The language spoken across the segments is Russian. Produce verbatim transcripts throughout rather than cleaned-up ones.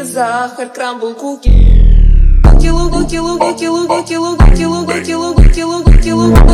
сахар, крамбл, куки. Луки, луки, луки, луки, луки, луки, луки, луки, луки,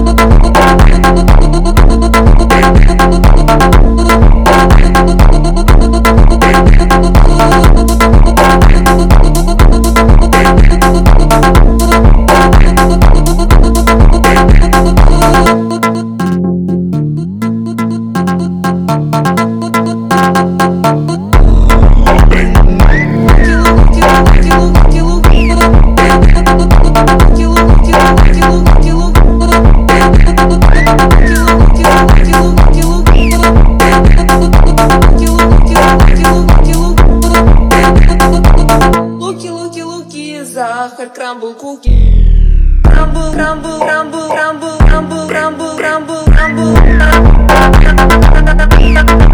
сахар, крамбл, куки. Крамбл, крамбл, крамбл, крамбл, крамбл, крамбл, крамбл, крамбл.